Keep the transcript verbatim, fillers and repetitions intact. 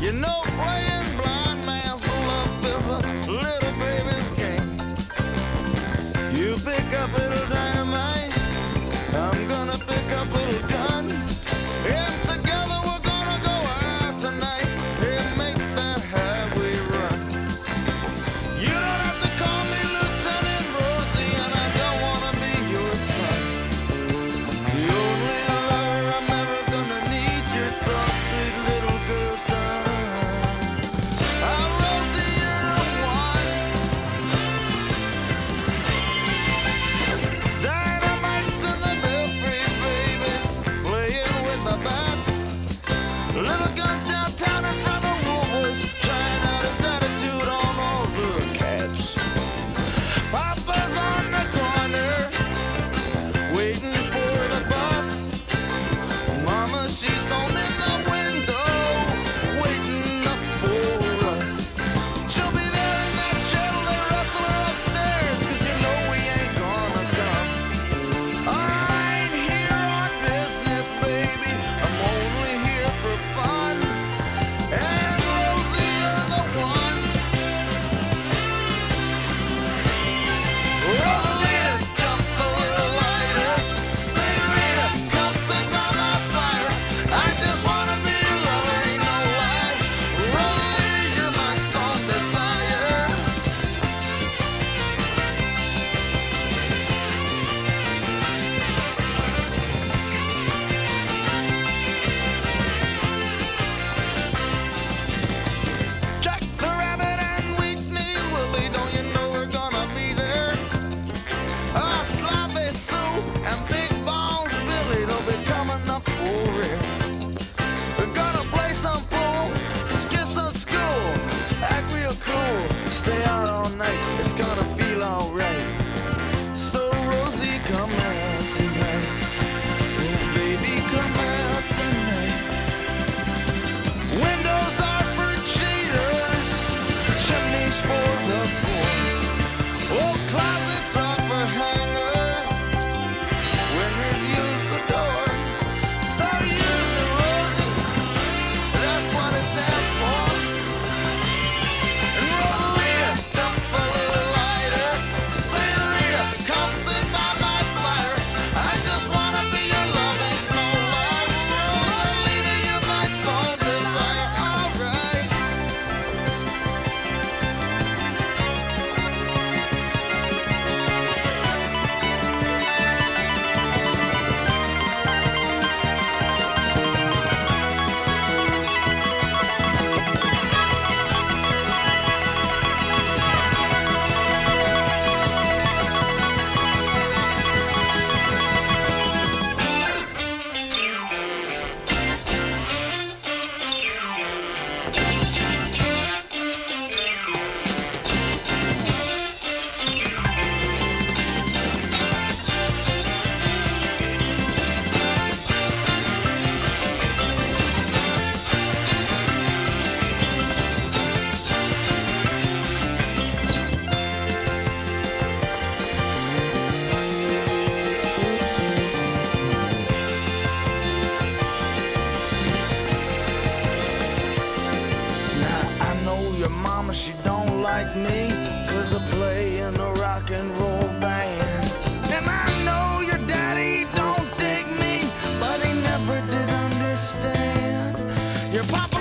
You know playing blind man's love is a little baby's game. You pick up little dynamite, I'm gonna pick up little gun. And together we're gonna go out tonight and make that highway run. You don't have to call me Lieutenant Rosie, and I don't wanna be your son. The only lover I'm ever gonna need, your soft, sweet little girl's done. I'm Rosie, you're the one. Dynamite's in the belfry, baby, playing with the bats. Little guns downtown in front of Woolworths, trying out his attitude on all the cats. Papa's on the corner, waiting for the bus. Mama, she's on in the window, waiting up for us. She'll be there in that shell, they rustle her upstairs, 'cause you know we ain't gonna come. I ain't here on business, baby, I'm only here for fun. And Rosie, you're the one. Rosalita, jump a little lighter. Senorita, come sit by my fire. I just wanna be your lover, ain't no lie. Rosalita, you're my strong desire. Jack the Rabbit and Whitney Willie, don't you know they're gonna be there? Ah, Sloppy Sue and Big Bones Billy, they'll be coming up for real. We're gonna play some pool, skip some school, act real cool, stay out all night, it's gonna feel alright. So Rosie, come out tonight. Oh, baby, come out tonight. Windows are for cheaters, chimneys for the poor. Oh, closets are for hangers, women use the door. So use it, Rosie, that's what it's there for. And Rosalita, jump a little lighter. Senorita, come sit by my fire. I just wanna be your love, ain't no lie. Rosalita, you're my strong desire, alright. Now I know your mama, she don't like me, 'cause I play in a rock and roll band. And I know your daddy don't dig me, but he never did understand. Your papa